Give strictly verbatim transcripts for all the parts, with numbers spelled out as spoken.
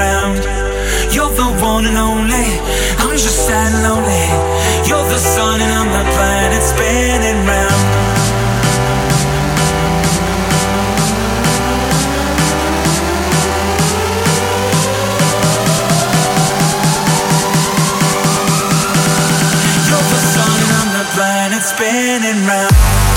round. You're the one and only. I'm just sad and lonely. You're the sun and I'm the planet spinning round. You're the sun and I'm the planet spinning round.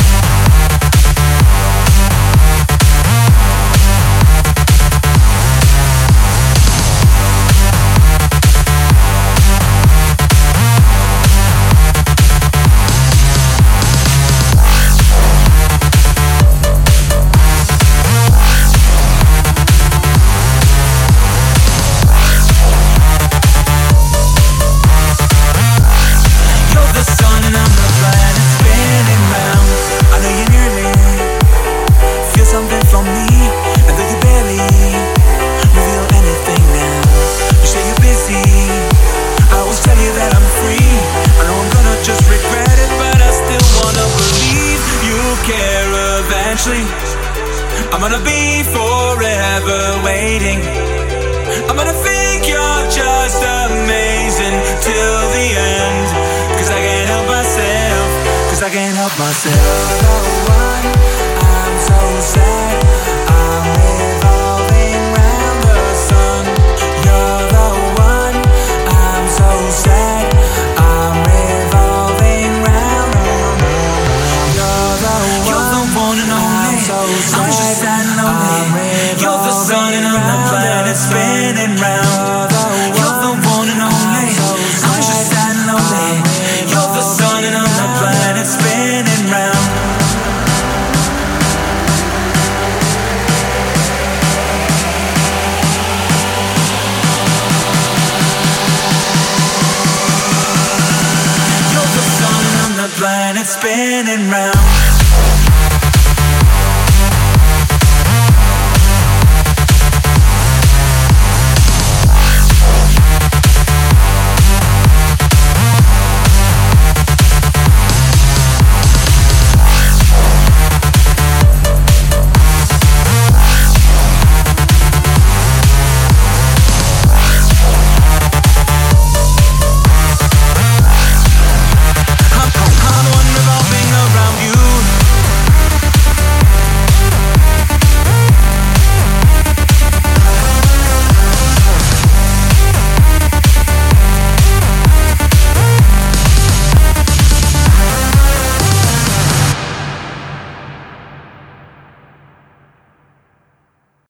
I'm gonna be forever waiting. I'm gonna think you're just amazing till the end. Cause I can't help myself, cause I can't help myself. You're the one, I'm so sad, I'm revolving round the sun. You're the one, I'm so sad, I'm revolving round. You're the one, you're the one and only. I'm just sad and lonely. You're the sun and I'm the planet spinning round. You're the one and only. I'm just sad and lonely. You're the sun and I'm the planet spinning round. You're the sun and I'm the planet spinning round.